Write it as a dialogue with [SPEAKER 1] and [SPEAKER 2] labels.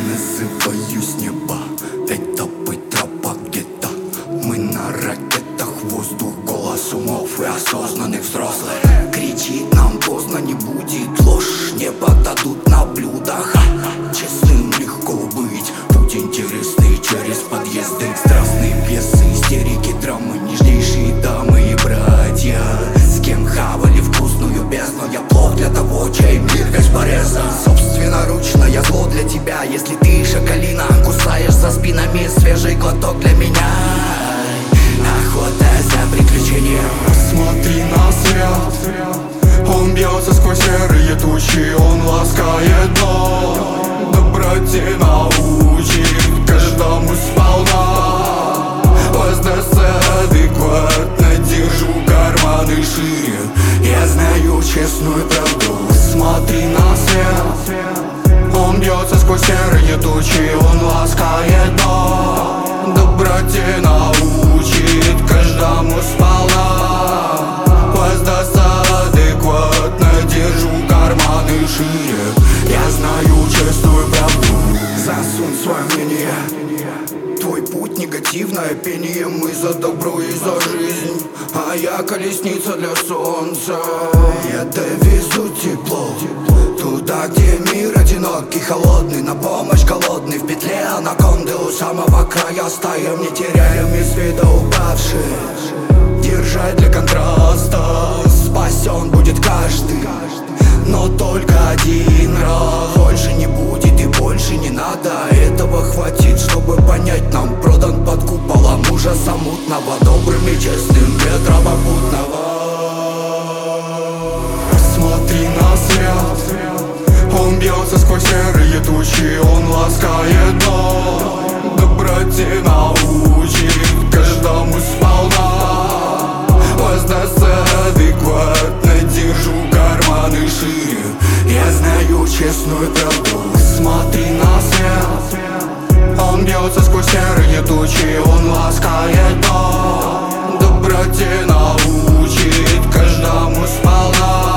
[SPEAKER 1] называю с неба. Это быстро пакета. Мы на ракетах, воздух, голос умов и осознанных взрослых. Кричит нам поздно, не будет ложь, не подадут на блюдах. Честным легко быть, путь интересный через подъезды. Страстные пьесы, истерики, драмы, нежнейшие дамы и братья. С кем хавали вкусную бездну, я плох для того, чей мир бесполезен. Собственноручное зло для тебя, если ты шакалина, кусаешь за спинами свежий глоток для меня. Охота за приключением.
[SPEAKER 2] Смотри на свет, он бьется сквозь серые тучи, он ласкает дно. Доброте научит каждому сполна. Воздастся адекватно, держу карманы шире.
[SPEAKER 1] Я знаю честную правду.
[SPEAKER 2] Смотри на свет, он бьется сквозь серые тучи, он ласкает дно. Доброте научит каждому сполна. Воздастся адекватно, держу карманы шире.
[SPEAKER 1] Я знаю честную правду. Засунь свое мнение. Твой путь негативное пение. Мы за добро и за жизнь, а я колесница для солнца. Я довезу тепло туда, где мир одинокий, холодный. На помощь голодный, в петле анаконды у самого края. Стоим, не теряем из вида упавших. Держать для контраста. Спасен будет каждый, но только один раз. Больше не будет и больше не надо. Этого хватит, чтобы понять, нам продан под куполом ужаса мутного, добрым и честным ветра попутного.
[SPEAKER 2] Смотри на свет, он бьется сквозь серые тучи, он ласкает дно. Доброте научит каждому сполна. Воздастся адекватно, держу карманы шире.
[SPEAKER 1] Я знаю честную правду.
[SPEAKER 2] Смотри на свет, он бьется сквозь серые тучи, он ласкает дно. Доброте научит каждому сполна.